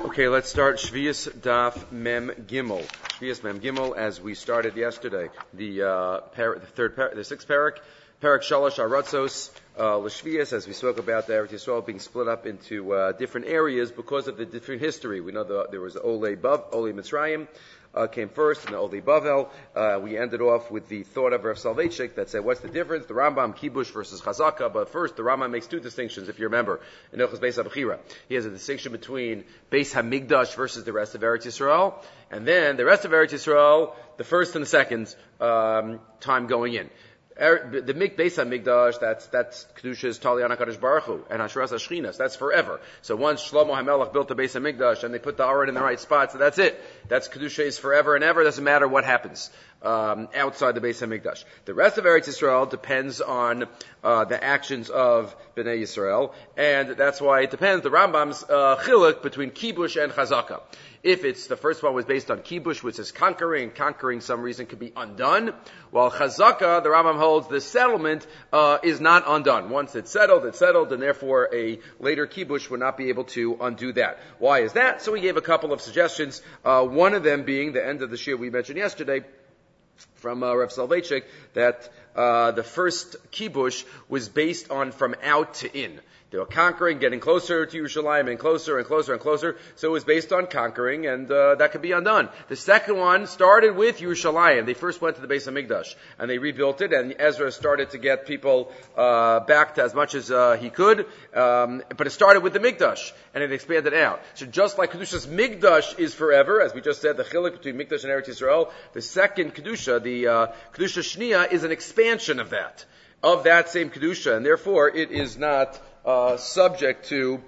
Okay, let's start Shvius Daf Mem Gimel. Shvius Mem Gimel, as we started yesterday, the sixth parak, Parak Shalosh Aratzos L'Shvius, as we spoke about the Eretz Yisrael being split up into different areas because of the different history. We know there was Olei Mitzrayim came first, and the Olei Bavel. We ended off with the thought of Rav Soloveitchik that said, what's the difference? The Rambam, Kibush versus Chazaka. But first, the Rambam makes two distinctions, if you remember, in Ilchos Beis HaBechira. He has a distinction between Beis HaMikdash versus the rest of Eretz Yisrael, and then the rest of Eretz Yisrael, the first and the second time going in. The Beis HaMikdash, that's Kedusha's Taliana Kadosh Baruch Hu, and Hashras HaShchinas, that's forever. So once Shlomo HaMelech built the Beis HaMikdash, and they put the Aron in the right spot, so that's it. That's Kedusha is forever and ever, doesn't matter what happens outside the Beis HaMikdash. The rest of Eretz Yisrael depends on the actions of Bnei Yisrael, and that's why it depends, the Rambam's chiluk between Kibush and Chazaka. If it's the first one was based on Kibush, which is conquering some reason could be undone, while Chazaka, the Rambam holds, the settlement is not undone. Once it's settled, and therefore a later Kibush would not be able to undo that. Why is that? So we gave a couple of suggestions, one of them being the end of the shir we mentioned yesterday, from Rav Soloveitchik, that the first Kibush was based on from out to in. They were conquering, getting closer to Yerushalayim, and closer and closer and closer. So it was based on conquering, and that could be undone. The second one started with Yerushalayim. They first went to the Beis HaMikdash, and they rebuilt it, and Ezra started to get people back to as much as he could, but it started with the Mikdash, and it expanded out. So just like Kedusha's Mikdash is forever, as we just said, the chiluk between Mikdash and Eretz Yisrael, the second Kedusha, the Kedusha Shniya, is an expansion of that same Kedusha, and therefore it is not subject to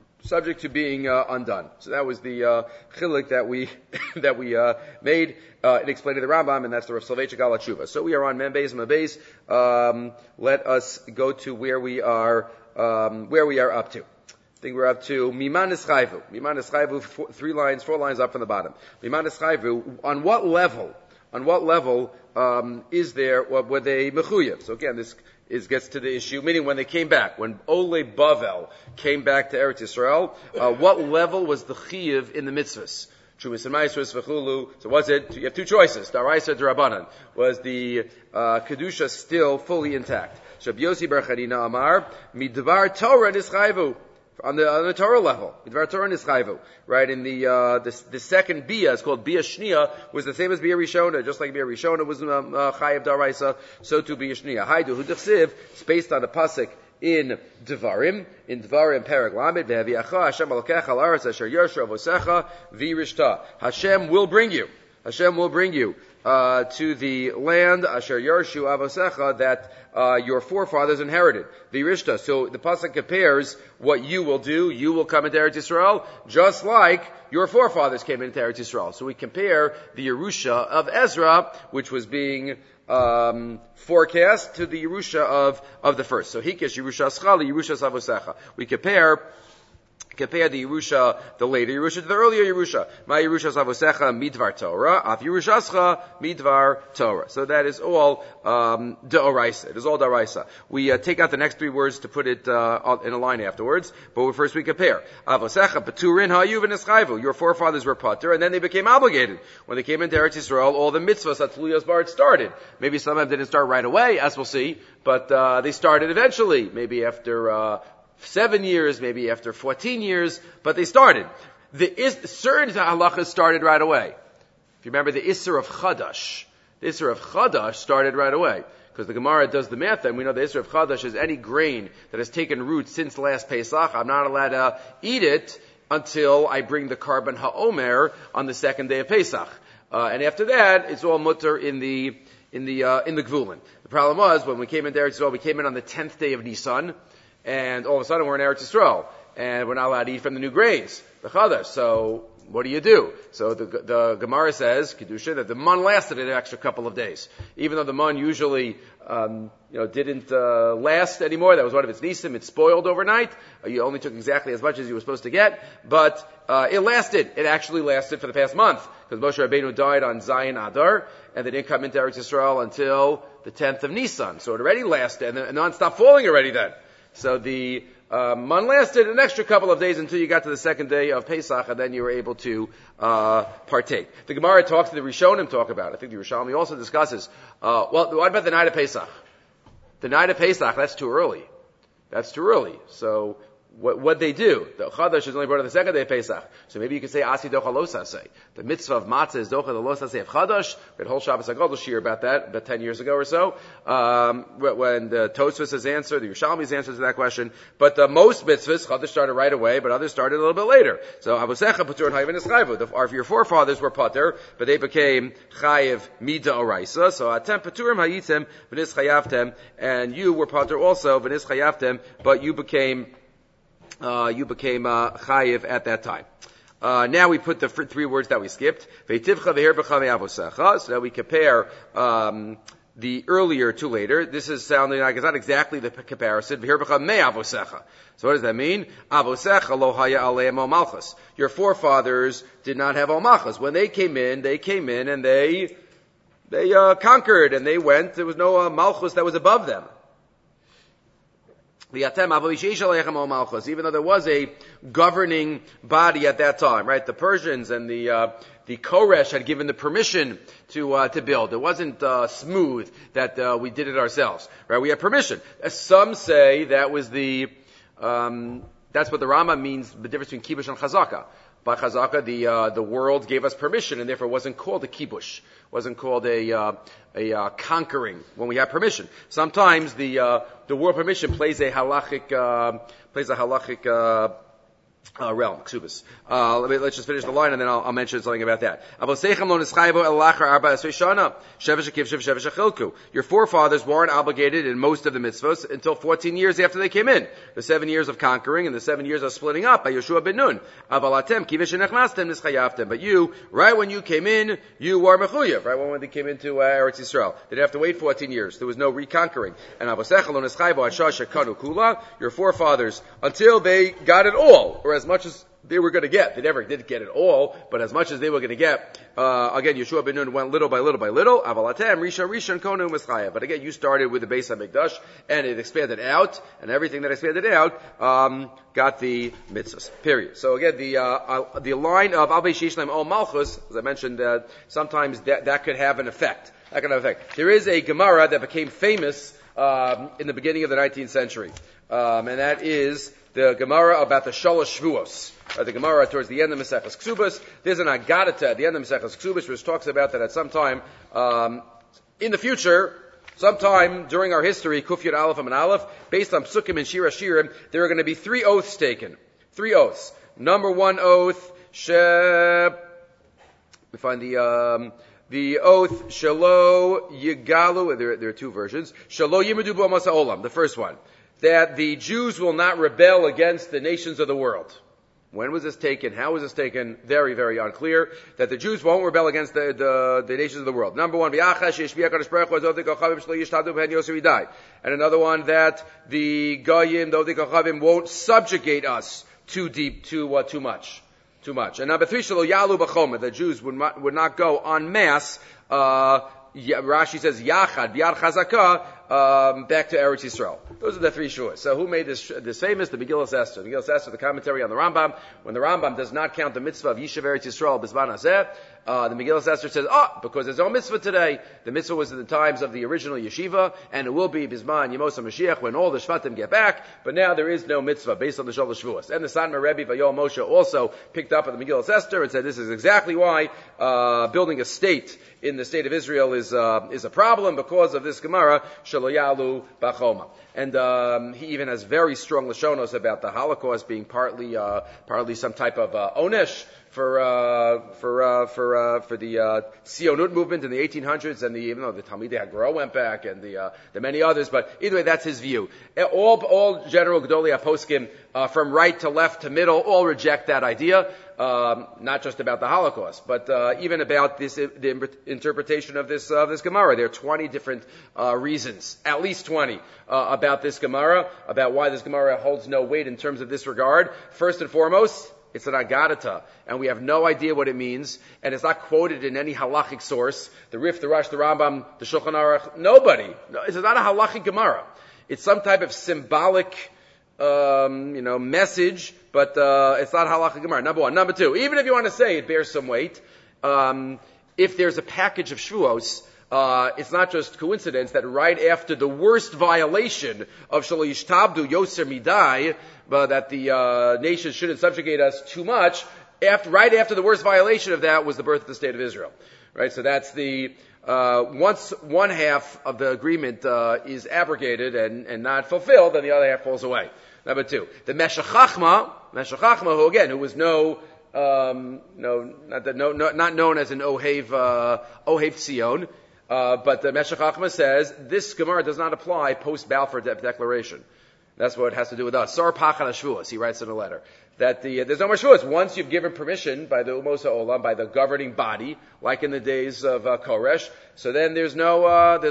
being undone. So that was the chiluk that we made. It explained to the Rambam, and that's the Rav Soloveitchik al Tshuva. So we are on Mem Beis Mabez. Let us go to where we are up to. I think we're up to Miman Eschayvu. Miman Eschayvu, 4 lines up from the bottom. Miman Eschayvu. On what level is there? Were they mechuyev? So again, this gets to the issue, meaning when they came back, when Olei Bavel came back to Eretz Yisrael, what level was the chiyuv in the mitzvahs? Chumis and Maasros v'chulu. So was it? You have two choices: Daraisa, Darabanan. Was the kedusha still fully intact? So Yosi bar Chanina Amar midvar Torah nischayvu. On the Torah level, Midvar Torah Nischayvu, right? In the second Bia, it's called Bia Shnia, was the same as Bia Rishona, just like Bia Rishona was Chayev Daraisa, so too Bia Shnia. Haidu Hu D'chsiv, it's based on the pasuk in Devarim Perek Lamed Ve'aviacha Hashem Alokecha La'aretz Asher Yosher Avosecha V'Rishta. Hashem will bring you to the land Asher Yorshu Avosecha that your forefathers inherited. V'Rishta. So the pasuk compares what you will do. You will come into Eretz Yisrael just like your forefathers came into Eretz Yisrael. So we compare the Yerusha of Ezra, which was being forecast, to the Yerusha of the first. So Hikish Yerusha Aschali, Yerusha Savosecha. We compare the Yerusha, the later Yerusha, to the earlier Yerusha. My Yerusha Savosecha midvar Torah, af Yerushascha midvar Torah. So that is all deoraisa. It is all deoraisa. We take out the next 3 words to put it in a line afterwards, but first we compare. Avosecha paturin ha'yu v'neschayvu. Your forefathers were patur, and then they became obligated. When they came into Eretz Yisrael, all the mitzvahs that Tluyas Barat started. Maybe some of them didn't start right away, as we'll see, but they started eventually, maybe after 7 years, maybe after 14 years, but they started. Certain halachas started right away. If you remember the Isser of Chadash started right away. Because the Gemara does the math, and we know the Isser of Chadash is any grain that has taken root since last Pesach. I'm not allowed to eat it until I bring the Karban HaOmer on the second day of Pesach. And after that, it's all mutter in the Gvulin. The problem was, when we came into Eretz Yisrael, we came in on the 10th day of Nisan, and all of a sudden we're in Eretz Yisrael, and we're not allowed to eat from the new grains, the chadash. So what do? So the Gemara says, Kedusha, that the mun lasted an extra couple of days, even though the mun usually didn't last anymore. That was one of its nisim. It spoiled overnight. You only took exactly as much as you were supposed to get, but it lasted. It actually lasted for the past month, because Moshe Rabbeinu died on Zayin Adar, and they didn't come into Eretz Yisrael until the 10th of Nisan. So it already lasted, and the mun stopped falling already then. So the man lasted an extra couple of days until you got to the second day of Pesach, and then you were able to partake. The Gemara talks to the Rishonim talk about it. I think the Yerushalmi also discusses, what about the night of Pesach? The night of Pesach, that's too early. That's too early. So what they do? The Chadash is only brought on the second day of Pesach. So maybe you could say Asi Docha Lo Saseh. The mitzvah of matzah is Docha Lo Saseh of Chadash. We had a whole Shabbos HaGadol shir about that, about 10 years ago or so. When the Tosfos has answered, the Yerushalmi's answer to that question. But most mitzvahs, Chadash started right away, but others started a little bit later. So Avosecha Patur and Hayvin Eschayvu. Your forefathers were Pater, but they became Chayiv Mida Oraisa. So Atem Paturim Hayitem V'nis Chayavtem, and you were Pater also V'nis Chayavtem, but you became chayiv at that time. Now we put the three words that we skipped. So that we compare the earlier to later. This is sounding like it's not exactly the comparison. So what does that mean? Your forefathers did not have al malchus. When they came in and they conquered and they went. There was no malchus that was above them. Even though there was a governing body at that time, right? The Persians and the Koresh had given the permission to build. It wasn't smooth that we did it ourselves, right? We had permission. Some say that was that's what the Rama means, the difference between kibush and chazaka. By chazaka, the world gave us permission, and therefore it wasn't called a kibush, wasn't called a conquering when we have permission. Sometimes the world permission plays a halachic realm, ksubas. Let's just finish the line and then I'll mention something about that. Your forefathers weren't obligated in most of the mitzvahs until 14 years after they came in. The 7 years of conquering and the 7 years of splitting up by Yeshua ben Nun. But you, right when you came in, you were mechuyev, right when they came into Eretz Yisrael. They didn't have to wait 14 years. There was no reconquering. And your forefathers, until they got it all, or as much as they were going to get. They never did get it all, but as much as they were going to get, again, Yeshua ben Nun went little by little by little. Avalatem, Rishon, Konu, Mischaya. But again, you started with the Beis HaMikdash, and it expanded out, and everything that expanded out, got the mitzvahs. Period. So again, the line of Al Beishishlaim O Malchus, as I mentioned, sometimes that could have an effect. That could have an effect. There is a Gemara that became famous, in the beginning of the 19th century. And that is the Gemara about the Shalosh Shvuos. The Gemara towards the end of Maseches Ksubas. There's an Agadata at the end of Maseches Ksubas which talks about that at some time in the future, sometime during our history, Kuf Yud Aleph and Aleph, based on Psukim and Shir Hashirim, there are going to be 3 oaths taken. 3 oaths. Number 1 oath, we find the oath, Shalo Yigalu, there are 2 versions, Shalo Yimudu B'Amas HaOlam, the first one, that the Jews will not rebel against the nations of the world. When was this taken? How was this taken? Very, very unclear. That the Jews won't rebel against the nations of the world. Number 1, and another one, that the Goyim, the Kachavim, won't subjugate us too deep, too much. And number 3, Shelo Yalu B'Chomer, the Jews would not go en masse, Rashi says Yachad, B'Yad Chazakah, back to Eretz Yisrael. Those are the 3 shuas. So who made this famous? The Megillas Esther. The Megillas Esther, the commentary on the Rambam. When the Rambam does not count the mitzvah of Yishav Eretz Yisrael B'Zman Hazeh, the Megillas Esther says, because there's no mitzvah today. The mitzvah was in the times of the original yeshiva, and it will be B'Zman Yemos HaMashiach when all the Shvatim get back, but now there is no mitzvah based on the Shalosh Shvuos. And the Sadmar Rebbe Vayol Moshe also picked up on the Megillas Esther and said this is exactly why building a state in the state of Israel is a problem because of this Gemara, Shelo Yalu B'Choma. And he even has very strong lashonos about the Holocaust being partly some type of onesh for the Sionut movement in the 1800s, and even though the Talmidei HaGro went back, and the many others, but either way, that's his view. All general Gedolei HaPoskim, from right to left to middle, all reject that idea. Not just about the Holocaust, but even about the interpretation of this Gemara. There are 20 different reasons, at least 20, about this Gemara, about why this Gemara holds no weight in terms of this regard. First and foremost, it's an Agadata, and we have no idea what it means, and it's not quoted in any halachic source. The Rif, the Rosh, the Rambam, the Shulchan Aruch, nobody. No, it's not a halachic Gemara. It's some type of symbolic message, but it's not halacha gemara. Number one. Number two, even if you want to say it bears some weight, if there's a package of shvuos, it's not just coincidence that right after the worst violation of Shelo Yishtabdu Yoser Midai, that the nation shouldn't subjugate us too much, right after the worst violation of that was the birth of the state of Israel. Right? So that's the once one half of the agreement is abrogated and not fulfilled, then the other half falls away. Number two, the Meshech Chachma, who was not known as an Ohev Tzion, but the Meshech Chachma says this Gemara does not apply post Balfour Declaration. That's what it has to do with us. Sar Pachan Shvuos, he writes in a letter that there's no more Shvuos. Once you've given permission by the Umos HaOlam, by the governing body, like in the days of Koresh, so then it's not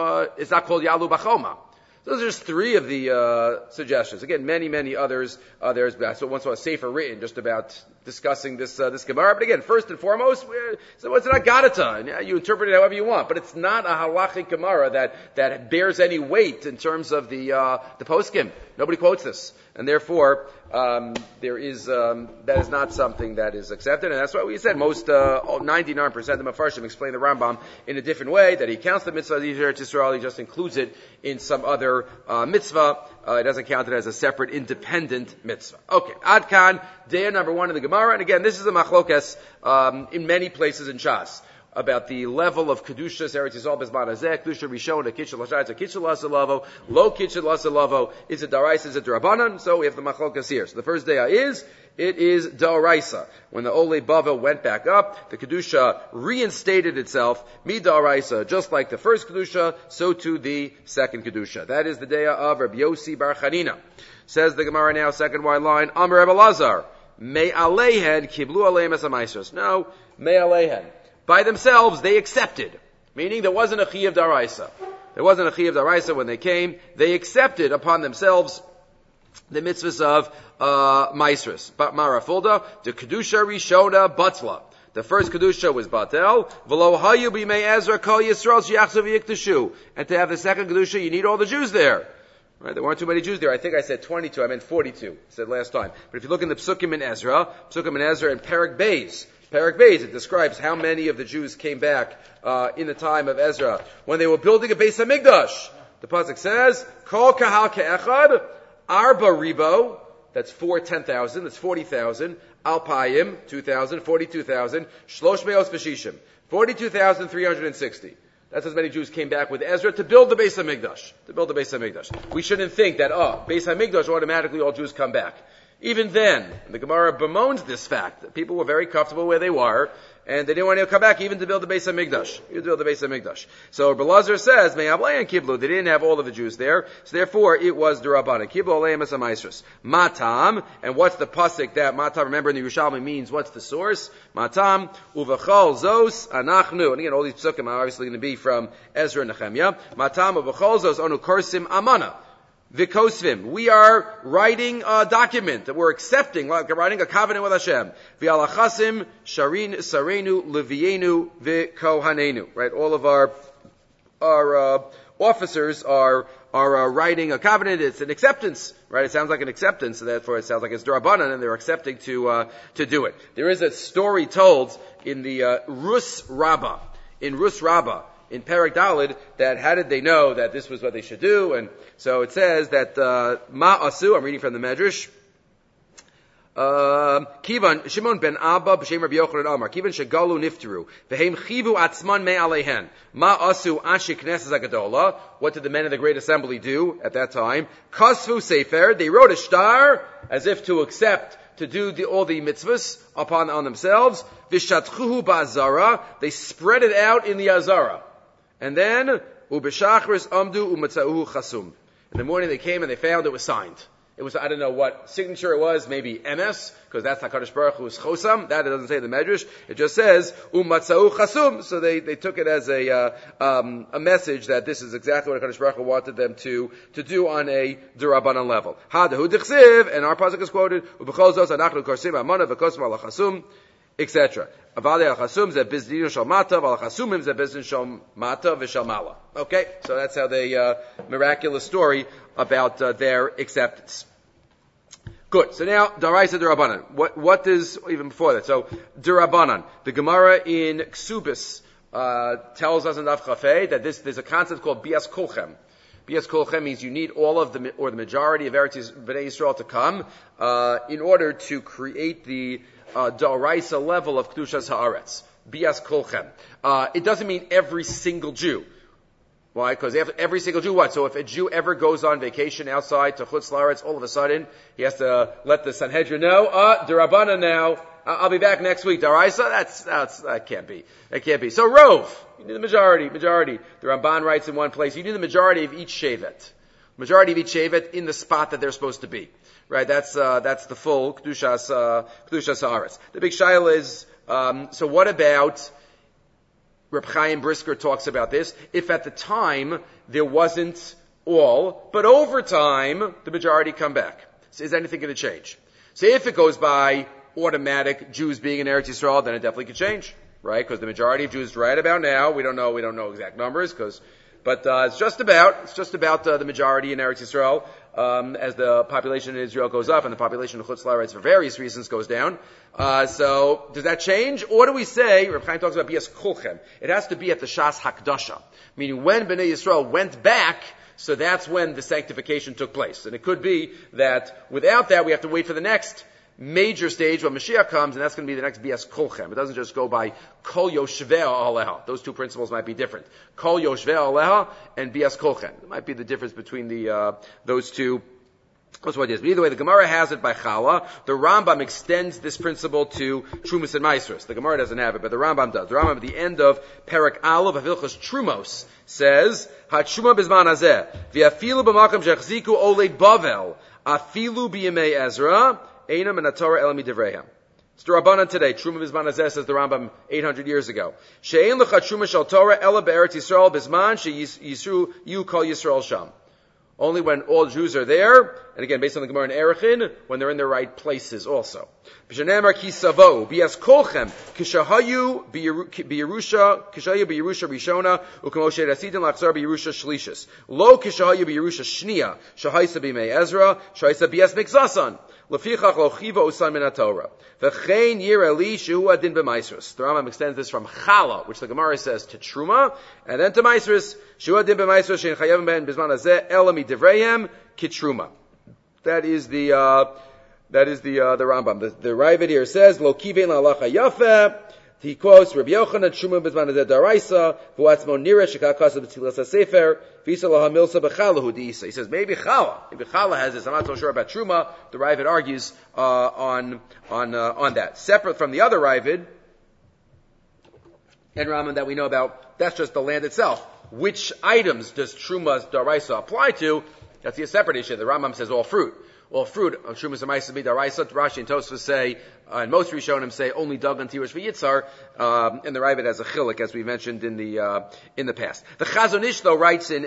called Yalu Bachoma. Those are just three of the suggestions. Again, many others. There's once a safer written just about discussing this Gemara. But again, first and foremost, it's not Gadata. You interpret it however you want, but it's not a halachic Gemara that bears any weight in terms of the poskim. Nobody quotes this, and therefore there is that is not something that is accepted, and that's why we said most 99% of the Mefarshim explain the Rambam in a different way, that he counts the mitzvah of Eretz Yisrael, he just includes it in some other mitzvah. It doesn't count it as a separate, independent mitzvah. Okay, Ad Kan, day number one of the Gemara, and again, this is a machlokes in many places in Shas about the level of Kedushas Eretz Yisrael Bezman Hazeh, Kedusha Rishon, a Kitchel Hashayt, a Kitchel Hasalavo, Lo Kitchel Hasalavo, is it Darais, is it Drabanan? So we have the Machlokas here. So the first day it is Daraisa. When the Ole Bavel went back up, the Kedusha reinstated itself, Mi Daraisa, just like the first Kedusha, so too the second Kedusha. That is the day of Rabbi Yossi Bar Chanina. Says the Gemara now, second wide line, Amar Rebbe Lazar, Me Alehen, Kiblu Aleim as a Maestros. No, Me Alehen. By themselves, they accepted. Meaning there wasn't a Chi of Daraisa. There wasn't a Chi of Daraisa when they came. They accepted upon themselves the mitzvahs of Maestros. But Marafulda, the Kedusha Rishona Batla. The first Kedusha was Batel. V'lo hayu b'mei Ezra kol Yisrael she'achzav yikteshu. And to have the second Kedusha, you need all the Jews there. Right? There weren't too many Jews there. I think I said 22. I meant 42. I said last time. But if you look in the Psukim in Ezra and Perek Beis, it describes how many of the Jews came back in the time of Ezra when they were building a Beis Hamikdash. The pasuk says, "Kol kahal ke'echad arba ribo." That's 10,000. That's 40,000. Alpayim 2,000. 42,000. Shlosh me'os v'shishim 42,360. That's as many Jews came back with Ezra to build the Beis Hamikdash. We shouldn't think that Beis Hamikdash automatically all Jews come back. Even then, the Gemara bemoans this fact that people were very comfortable where they were, and they didn't want to come back even to build the Beis Hamikdash. So Rebbe Lazar says, "Mei Avlein Kiblu." They didn't have all of the Jews there, so therefore it was D'Rabbanan. Kiblu Aleim as a Maestros. Matam, and what's the pasuk that Matam? Remember in the Yerushalmi means what's the source? Matam uvachol zos anachnu. And again, all these psukim are obviously going to be from Ezra and Nehemiah. Matam uvachol zos onu korsim amana. Vikosvim. We are writing a document that we're accepting, like writing a covenant with Hashem. V'alachasim sharin sarenu levienu v'kohanenu. Right? All of our officers are writing a covenant. It's an acceptance. Right? It sounds like an acceptance, so therefore it sounds like it's D'Rabbanan, and they're accepting to do it. There is a story told in the Rus Rabbah. In Perek Daled, that how did they know that this was what they should do? And so it says that Ma'asu, I'm reading from the Medrash, Kivan Shimon ben Abba b'shem Rabbi Yochanan Amar Kivan shegalu nifteru v'heim chivu atzman me alehen Ma'asu anshi knesses hagadola. What did the men of the Great Assembly do at that time? Kasvu sefer, they wrote a shtar as if to accept to do all the mitzvahs on themselves. Vishatchuhu ba'azara, they spread it out in the azara. And then, ubeshachris amdu umatzauhu chasum. In the morning they came and they found it was signed. It was, I don't know what signature it was, maybe MS, because that's HaKadosh Baruch Hu's chosam. That it doesn't say in the Medrash. It just says, umatzauhu chasum. So they took it as a message that this is exactly what HaKadosh Baruch Hu wanted them to do on a D'Rabbanan level. Hadahu dichsiv, and our pasuk is quoted, ubechol zos anachnu korsim amana v'kosim ala chasum, etc. Okay, so that's how the miraculous story about their acceptance. Good. So now, Daraisa Durabanan. What is, even before that? So, Durabanan. The Gemara in Ksubis, tells us in Daf Chafei that there's a concept called Bias Kolchem. Bias Kolchem means you need all of the majority of Eretz Bnei Yisrael to come, in order to create the, Daraisa level of Kedushas Haaretz. Bias Kolchem. It doesn't mean every single Jew. Why? Because every single Jew, what? So if a Jew ever goes on vacation outside to Chutz La'aretz, all of a sudden, he has to let the Sanhedrin know, D'Rabbanan now, I'll be back next week. D'Oraisa? That can't be. That can't be. So Rov, you need the majority. The Ramban writes in one place, you need the majority of each Shevet. Majority of each Shevet in the spot that they're supposed to be. Right? That's the full Kedushas Haaretz. The big shaila is, so what about, Reb Chaim Brisker talks about this, if at the time there wasn't all, but over time the majority come back. So is anything going to change? So if it goes by automatic Jews being in Eretz Yisrael, then it definitely could change, right? Because the majority of Jews right about now, we don't know exact numbers, but it's just about the majority in Eretz Yisrael, as the population in Israel goes up and the population of Chutz La'aretz for various reasons goes down. So does that change? Or do we say, Reb Chaim talks about Bias Kolchem, it has to be at the Shas Hakdasha, meaning when Bnei Yisrael went back, so that's when the sanctification took place. And it could be that without that we have to wait for the next major stage when Mashiach comes, and that's going to be the next Bias Kolchem. It doesn't just go by Kol Yoshvei Aleha. Those two principles might be different. Kol Yoshvei Aleha and Bias Kolchem. It might be the difference between those two. That's what it is. But either way, the Gemara has it by Chala. The Rambam extends this principle to Trumas and Maasros. The Gemara doesn't have it, but the Rambam does. The Rambam at the end of Perek Aleph of Hilchos Trumos says, HaTruma Bizman Hazeh, V'afilu b'makam shechziku olei Bavel, afilu b'yemei Ezra, Einam and Torah Elam Midivreham. It's the Rabbanan today. Truma Bizman Hazeh says the Rambam 800 years ago. She'ein lecha Truma shel Torah Ela be'eretz Yisrael Bizman she'yisru yu kol Yisrael sham. Only when all Jews are there, and again, based on the Gemara in Erechin, when they're in their right places also. B'shanemar ki savo, bias kolchem, kishahayu b'Yerusha rishona, u'kamoshe rasidin lachzar b'Yerusha shlishis. Lo kishahayu b'Yerusha shnia, shahaisa b'mei Ezra, shahaisa bias mikzasan. Lefichach lo chiva usan min haTorah. V'chein yir eli shehu adin b'maisros. The Rambam extends this from Chala, which the Gemara says to Truma, and then to Maisros, shehu adin b'maisros shein chayavim ben bizman hazeh ela midivrayim kitruma. That is the Rambam. The Ravid here says, Lo kivein la'alacha yafeh. He quotes, Rabbi Yochanan, Truma bezman hazeh daraisa, v'atzmo nira shekakasa b'tzilas ha'sefer, v'isa laha milsa b'chalahu di'isa. He says, maybe Chala has this. I'm not so sure about Truma. The Ravid argues, on that. Separate from the other Ravid, and Rambam that we know about, that's just the land itself. Which items does Truma's daraisa apply to? That's a separate issue. The Rambam says all fruit. All fruit on Trumas and Maasros B'Daraisa. Rashi and Tosfos say, and most Rishonim say only Dagan, Tirush, V'Yitzhar, and the Ravid has a chiluk, as we mentioned in the past. The Chazon Ish though writes in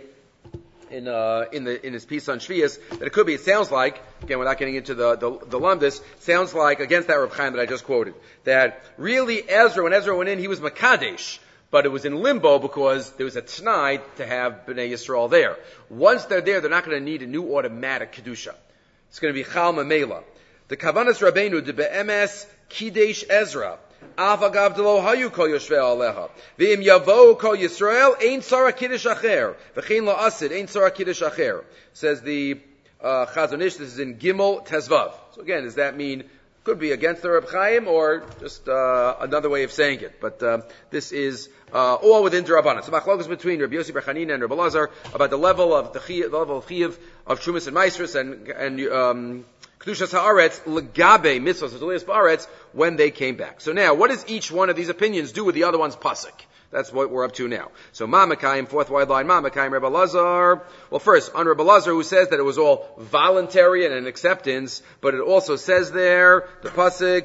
his piece on Shvius that it could be. It sounds like, again, without getting into the lumdus, sounds like against that Reb Chaim that I just quoted, that really when Ezra went in, he was Makadesh. But it was in limbo because there was a t'nai to have Bnei Yisrael there. Once they're there, they're not going to need a new automatic Kedusha. It's going to be Chal Mamela. The Kavanas Rabbeinu de Be'emes Kidesh Ezra. Avagav delo hayu kol yoshvei aleha. V'im yavo kol Yisrael ein tzara kiddush acher. V'chein lo asid ein tzara kiddush acher. Says the Chazon Ish, this is in Gimel Tezvav. So again, does that mean could be against the Reb Chaim or just another way of saying it? But this is all within D'Rabbanan. So machlokes between Rabbi Yossi bar Chanina and Rabbi Elazar about the level of chiyuv of Trumas and Maasros and Kedushas Haaretz legabe mitzvos v'tolias ba'aretz when they came back. So now, what does each one of these opinions do with the other one's pasuk? That's what we're up to now. So Mamakayim, fourth wide line, Mamakayim, Rabbi Elazar. Well, first, on Rabbi Elazar, who says that it was all voluntary and an acceptance, but it also says there, the pasuk,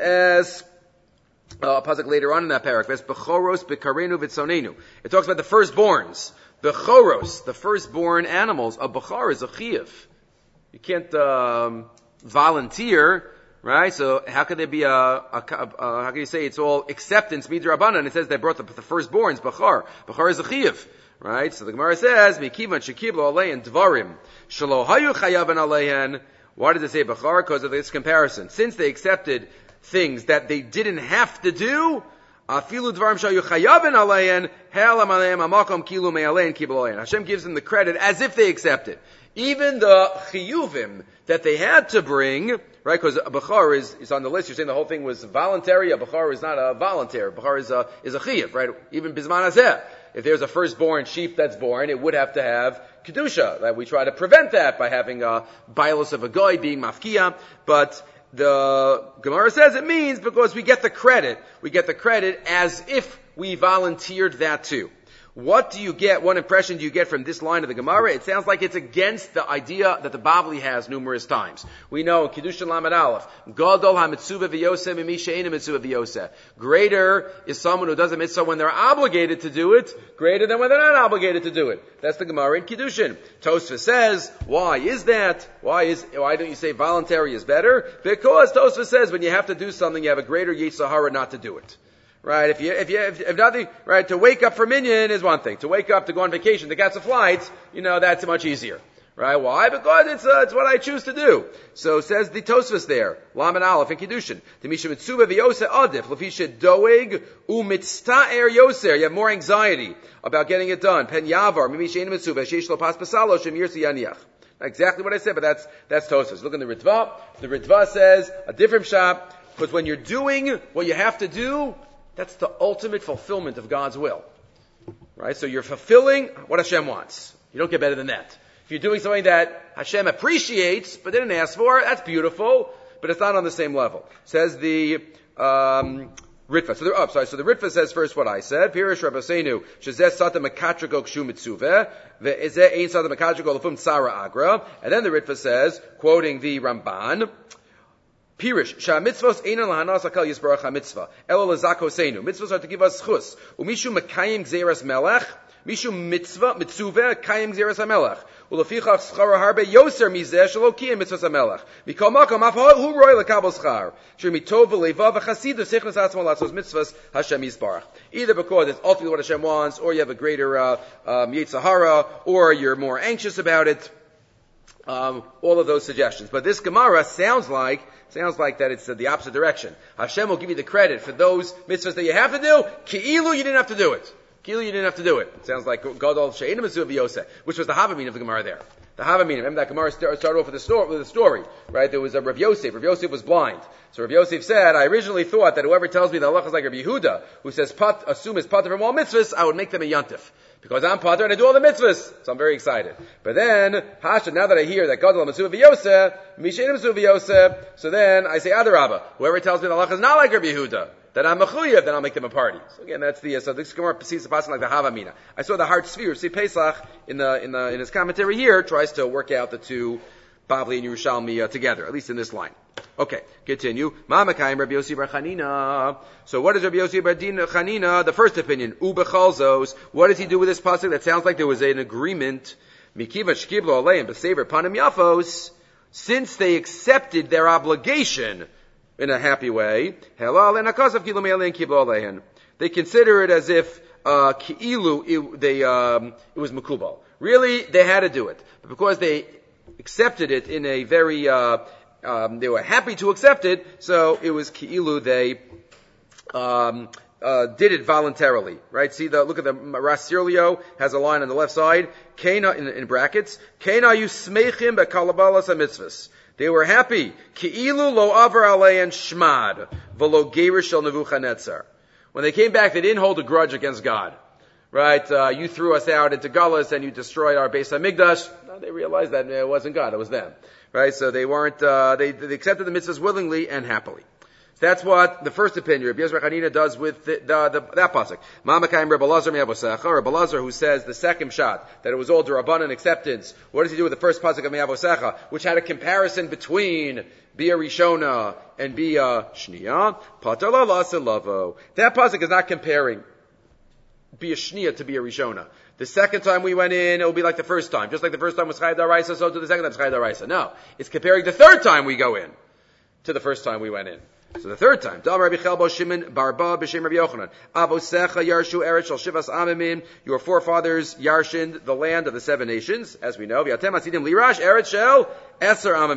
pasuk later on in that parak, Bechoros bekarenu v'tzonenu. It talks about the firstborns. Bechoros, the firstborn animals, a bechar is a chiyuv. You can't volunteer. Right? So how could there be how can you say it's all acceptance, midrabanan? It says they brought the firstborns, Bachar. Bachar is a chiyuv. Right? So the Gemara says, Mikivan shekiblo alein dvarim, shelo hayu chayavan aleihen, Why does it say Bechar? Because of this comparison. Since they accepted things that they didn't have to do, Hashem gives them the credit as if they accepted. Even the chiyuvim that they had to bring, right? Because a bechar is on the list. You're saying the whole thing was voluntary. A bechar is not a voluntary. A bechar is a chiyuv, right? Even bisman hazeh. If there's a firstborn sheep that's born, it would have to have kedusha. Right? We try to prevent that by having a bilos of a goy being mafkia, but the Gemara says it means because we get the credit. We get the credit as if we volunteered that too. What do you get? What impression do you get from this line of the Gemara? It sounds like it's against the idea that the Bavli has numerous times. We know in Kiddushin Lamed Aleph, Gadol ha-mitzuvah v'yoseh mimi she'ena mitzuvah v'yoseh. Greater is someone who does a mitzvah when they're obligated to do it, greater than when they're not obligated to do it. That's the Gemara in Kiddushin. Tosfos says, why is that? Why don't you say voluntary is better? Because Tosfos says when you have to do something, you have a greater Yetzer Hara not to do it. Right, if nothing, right, to wake up for minyan is one thing. To wake up to go on vacation, to catch the flights, that's much easier. Right, why? Because it's what I choose to do. So says the Tosfos there, Lamed Aleph in Kiddushin. T'misha mitzuvah v'yoseh adif, l'fisha doeg u'mitzta'er yoser. You have more anxiety about getting it done. Pen yavar, mimi she'en mitzuvah, she'ish lo pas pasalo, shem yirsi yaniach. Exactly what I said, but that's Tosfos. Look in the Ritva. The Ritva says, a different shop, because when you're doing what you have to do, that's the ultimate fulfillment of God's will. Right? So you're fulfilling what Hashem wants. You don't get better than that. If you're doing something that Hashem appreciates, but didn't ask for, that's beautiful, but it's not on the same level. Says the Ritva. So the Ritva says first what I said. Pirish Rabbeinu, Shezeh Sata Mekatriko Kshu Mitzuveh, Ve'ezeh Ein Sata Mekatriko Lefum Tzara Agra. And then the Ritva says, quoting the Ramban, Pirish, mitzvos einan lahanas akal yisbarach ha-mitzvah, elo lezakoseinu. Mitzvos are to give us chus. Umishu mekayim gzeras melech, mishu mitzvah kayim gzeras ha-melech. Ulefichach schara harbe yoser mizeh shelo kiyim mitzvos ha-melech. Mikol makom af hu roi lekabel schar. Shir mitov v'leiva v'chasidu sichnas atzmo latzos mitzvos Hashem yisbarach. Either because it's ultimately what Hashem wants, or you have a greater Yetzer Hara, or you're more anxious about it. All of those suggestions. But this Gemara sounds like that it's the opposite direction. Hashem will give you the credit for those mitzvahs that you have to do. Ki'ilu, you didn't have to do it. It sounds like Gadol she'ena mitzvah v'yoseh, which was the Havamina of the Gemara there. The Havamina. Remember that Gemara started off with a story, right? There was a Rav Yosef. Rav Yosef was blind. So Rav Yosef said, I originally thought that whoever tells me the halacha is like Rav Yehuda, who says, assume it's pater from all mitzvahs, I would make them a yantif. Because I'm pater and I do all the mitzvahs. So I'm very excited. But then, Hasha, now that I hear that Gadol mitzvah v'yoseh, Mishein mitzvah v'yoseh, so then I say, Adarabba, whoever tells me the halacha is not like Rav Yehuda, that I'm mechuyev, then I'll make them a party. So again, that's so this Gemara sees the passage like the Havamina. I saw the Hart Sphere, see Pesach, in his commentary here, tries to work out the two, Bavli and Yerushalmi, together, at least in this line. Okay, continue. Ma'amakayim Rabbi Yossi bar Chanina. So what is Rabbi Yossi bar Chanina? The first opinion, Ubechalzos. What does he do with this pasuk? That sounds like there was an agreement. Mikiva shkiblo aleim b'sever panim yafos. Since they accepted their obligation in a happy way, halal and akasav kilu me'alein kiblo alein. They consider it as if ki'ilu it was makubal. Really, they had to do it, but because they accepted it in a very they were happy to accept it, so it was ki'ilu they did it voluntarily, right? Look at the Rasirlio has a line on the left side, Kena in brackets, Kena yusmeichim bekalabalas ha-mitzvahs. They were happy. Ki'ilu lo avar alein shmad v'lo gerish el Nebuchadnezzar. When they came back, they didn't hold a grudge against God. Right? You threw us out into Galus and you destroyed our Beis HaMikdash. No, they realized that it wasn't God, it was them. Right? So they weren't, they accepted the mitzvahs willingly and happily. So that's what the first opinion, Rabbi Yezra Hanina, does with that pasuk. Ma'amakayim Rabbi Lazar mi'avosecha. Rabbi Lazar, who says the second shot, that it was all D'Rabbanan acceptance. What does he do with the first pasuk of mi'avosecha, which had a comparison between Bia Rishona and Bia Shniya? Pater la lavo. That pasuk is not comparing Bia Shniya to Bia Rishona. The second time we went in, it will be like the first time. Just like the first time was Chayav D'Oraisa, so to the second time was Chayav D'Oraisa. No. It's comparing the third time we go in to the first time we went in. So the third time, Dam Rabbi Chelbo Shimon Barba b'Shem Rabbi Yochanan. Avosecha yarshu eretz shel shivas amimim. Your forefathers yarshined the land of the 7 nations, as we know. V'yatem asidim lirash eretz shel eser amimim.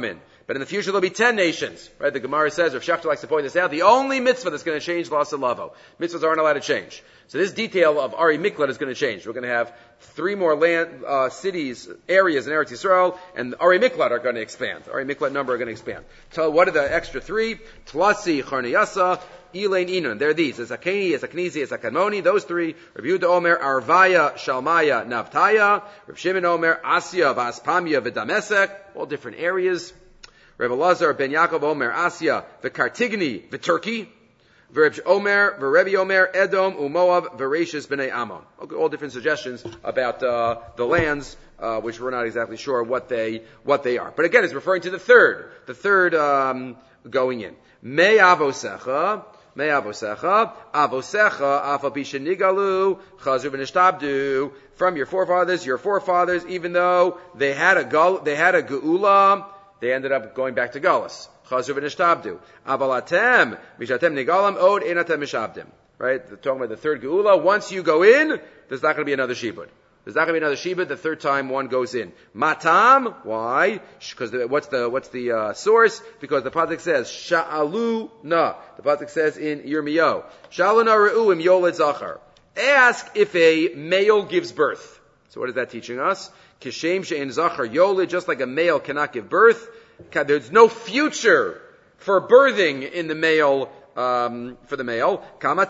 But in the future, there'll be 10 nations, right? The Gemara says, or Shechter likes to point this out, the only mitzvah that's going to change La'aseh Lavo. Mitzvahs aren't allowed to change. So this detail of Ari Miklat is going to change. We're going to have 3 more cities, areas in Eretz Yisrael, and Ari Miklat are going to expand. Ari Miklat number are going to expand. So what are the extra 3? Tlasi, Charneyasa, Elaine, Inon. They're these. Ezakeni, Ezaknizi, Ezakanmoni. Those 3. Rav Yehuda Omer, Arvaya, Shalmaya, Navtaya. Rav Shimon Omer, Asya, Vaspamya, V'Damesek. All different areas. Rav Elazar ben Yaakov Omer, Asya, V'Kartigni, V'Turkey, V'Reb Omer, V'Rebi Omer, Edom, Umoav, V'Rashis b'nei Ammon. Okay, all different suggestions about the lands, which we're not exactly sure what they are. But again, it's referring to the third going in. Me avosecha, avosecha, afabishenigalu, chazru v'nishtabdu. From your forefathers, even though they had a geula, they ended up going back to Galus. Chazru v'nishtabdu. Avalatem, mishatem nigalam od enatem mishabdim. Right? They're talking about the third geula. Once you go in, there's not going to be another shibud. There's not going to be another shibud the third time one goes in. Matam, why? Because what's the source? Because the pasuk says sha'alu na. The pasuk says in Yirmiyahu, sha'alu na re'u im yoled zachar. Ask if a male gives birth. So what is that teaching us? Kishem she'en zachar yoled, just like a male cannot give birth. There's no future for birthing in the male. For the male,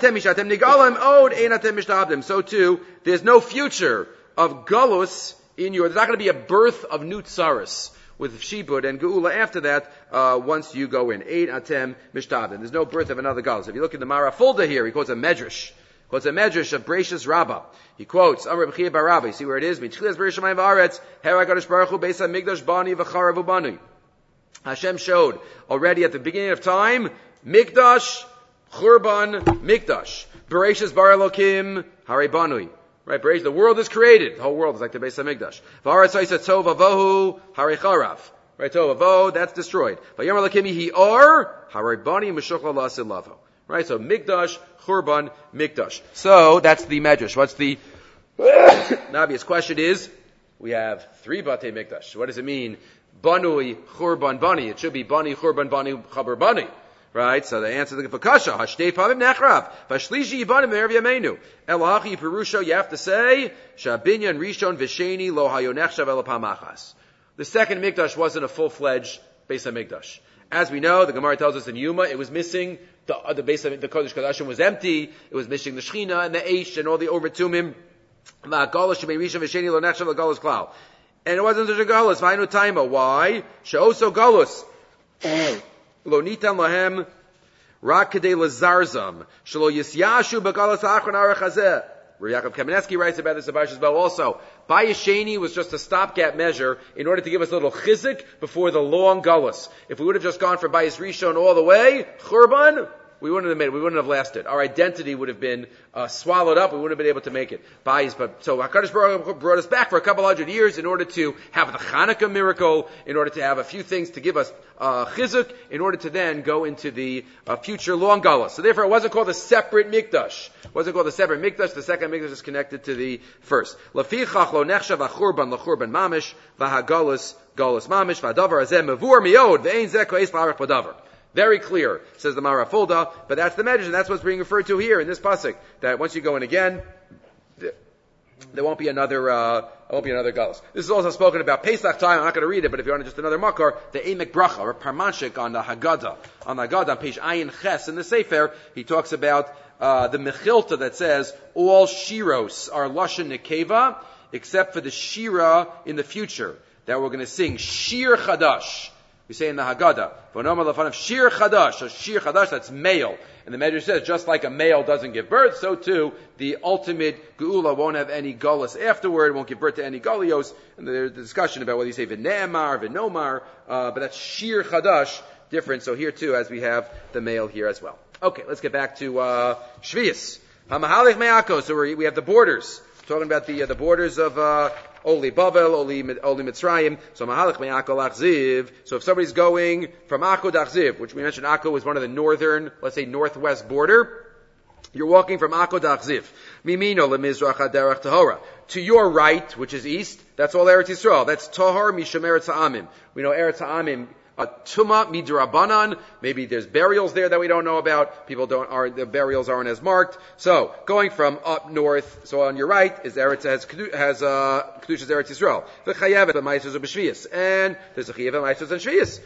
so too, there's no future of galus in there's not going to be a birth of new tsaris with shibud and geula after that, once you go in. Ein atem mishtabdim. There's no birth of another galus. If you look at the Mara Fulda here, he quotes a medrash. Quotes a medrash of Bereshis Rabbah. He quotes, Amr B'chia Bar Rabbi. See where it is? Mitchilas Bereshis Shamayim V'aretz, Hera HaKadosh Baruch Hu Beis HaMikdash Bani V'charav Ubani. Hashem showed already at the beginning of time, Mikdash, Churban, Mikdash. Bereshis Bar Elokim, Hare Banui. Right, Bereshis, the world is created. The whole world is like the Beis HaMikdash. V'aretz Ha'isa Tov Avohu, Hare Charav. Right, Tov Avoh, that's destroyed. V'yom Elokim Yihi Or, Hare Bani Meshuchla La'aseh Lavo. Right, so Mikdash, Churban, Mikdash. So, that's the Medrash. What's the obvious question is, we have 3 Batei Mikdash. What does it mean? Banui, Churban, Bani. It should be Bani, Churban, Bani, Chaber, Bani. Right? So the answer is for Kasha. Hashtei Pavim Nechrav. Vashlishi Yibanim Me'er Yameinu. Elahachi Perusha, you have to say, Shabinyan Rishon Visheni Lo Hayonechshav Elapamachas. The second Mikdash wasn't a full-fledged Beis HaMikdash. As we know, the Gemara tells us in Yuma, it was missing, the Beis HaMikdash, the Kodesh Kodashim was empty, it was missing the Shechina and the Eish and all the Overtumim. Va'galash Shemei Rishon Visheni Lo Nechshav L'Galus Klal. And it wasn't such a galus. V'ainu taima. Why? She'oso galus. Lo nitan lahem rak kedei lazarzam. Shelo yisyashu b'galus ha'achron arach hazeh. Yaakov Kamenetsky writes about this about Shizbel also. Bayis Sheni was just a stopgap measure in order to give us a little chizik before the long galus. If we would have just gone for Bayis Rishon all the way, Churban, we wouldn't have made it. We wouldn't have lasted. Our identity would have been swallowed up. We wouldn't have been able to make it. So HaKadosh Baruch Hu brought us back for a couple hundred years in order to have the Hanukkah miracle, in order to have a few things to give us chizuk, in order to then go into the future long galus. So therefore, it wasn't called a separate mikdash. It wasn't called a separate mikdash. The second mikdash is connected to the first. Lafichach lo nechshav hachurban lachurban mamish v'hagalus galus mamish v'adavar hazeh mevur miod v'ein zeh ko'es la'arach b'davar. Very clear, says the Mara Fulda, but that's the medrash, and that's what's being referred to here in this pasuk. That once you go in again, there won't be another galus. This is also spoken about Pesach time. I'm not going to read it, but if you want just another makar, the Emek Bracha or Parmanshik on the Haggadah, on page Ayin Ches in the Sefer, he talks about the Mechilta that says all shiros are lashon nekeva, except for the shira in the future that we're going to sing Shir Chadash. We say in the Haggadah, Shir Chadash, a Shir Chadash, that's male. And the Medrash says, just like a male doesn't give birth, so too, the ultimate Geula won't have any Gullus afterward, won't give birth to any Gullios. And there's a discussion about whether you say V'ne'emar, V'nomar, but that's Shir Chadash, different. So here too, as we have the male here as well. Okay, let's get back to Shvius. Hamahalich Me'ako, so we have the borders. Talking about the borders of Oli Bavel, Oli Mitzrayim. So Mahalach Me'ako Lachziv. So if somebody's going from Akko to Achziv, which we mentioned Akko was one of the northern, let's say northwest border, you're walking from Akko to Achziv. Mimino leMizrach Haderach Tahora. To your right, which is east, that's all Eretz Yisrael. That's Tahor Misham Eretz Ha'amim. We know Eretz Ha'amim Tuma midrabanan. Maybe there's burials there that we don't know about. The burials aren't as marked. So going from up north, so on your right is Kedushas Eretz Yisrael. V'chayevet b'maisros b'shviyas, and there's a chayev b'maisros and shviyas.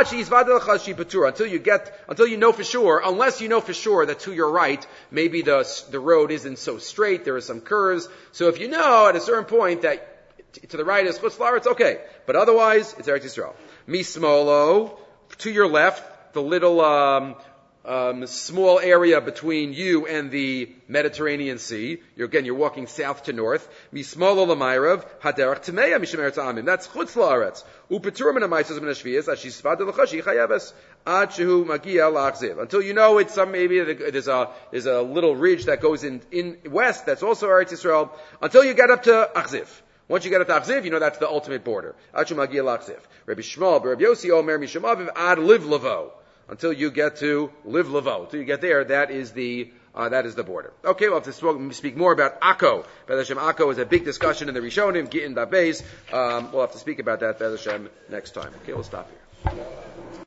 Until you know for sure, unless you know for sure that to your right, maybe the road isn't so straight, there are some curves. So if you know at a certain point that to the right is Chutz La'aretz, okay. But otherwise, it's Eretz Yisrael. Mismolo, to your left, the little small area between you and the Mediterranean Sea. You're walking south to north. Mismolo l'mayrav, haderach tmeya mishum eretz amim. That's Chutz La'aretz. Upetur min ha'maisos min ha'shviyas, ashisvad l'chashi chayeves, ad shehu magia la'achziv. Until you know it's maybe there's a little ridge that goes in west, that's also Eretz Yisrael, until you get up to Achziv. Once you get to Achziv, you know that's the ultimate border. Achu magia la'achziv. Rabbi Shmuel, Rabbi Yossi Omer mishum aviv ad liv lavo. Until you get to liv lavo. Until you get there, that is the border. Okay, we'll have to speak more about Akko. Be'ez Hashem, Akko is a big discussion in the Rishonim, Gittin Dabeis. We'll have to speak about that, Be'ez Hashem, next time. Okay, we'll stop here.